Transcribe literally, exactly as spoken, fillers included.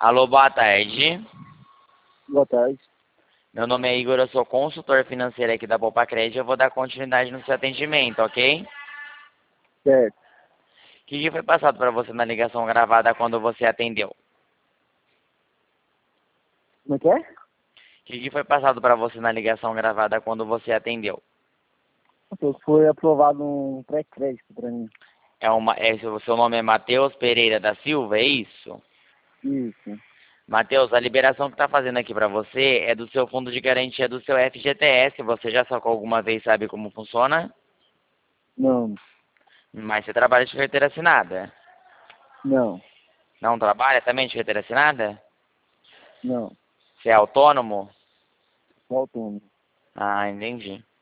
Alô, boa tarde. Boa tarde. Meu nome é Igor, eu sou consultor financeiro aqui da Poupa Crédito. Eu vou dar continuidade no seu atendimento, ok? Certo. O que que foi passado para você na ligação gravada quando você atendeu? Como é que é? O que que foi passado para você na ligação gravada quando você atendeu? Então, foi aprovado um pré-crédito pra mim. É uma, é, o seu nome é Matheus Pereira da Silva, é isso? Isso. Matheus, a liberação que está fazendo aqui para você é do seu fundo de garantia do seu F G T S. Você já sacou alguma vez, sabe como funciona? Não. Mas você trabalha de carteira assinada? Não. Não trabalha também de carteira assinada? Não. Você é autônomo? Só autônomo. Ah, entendi.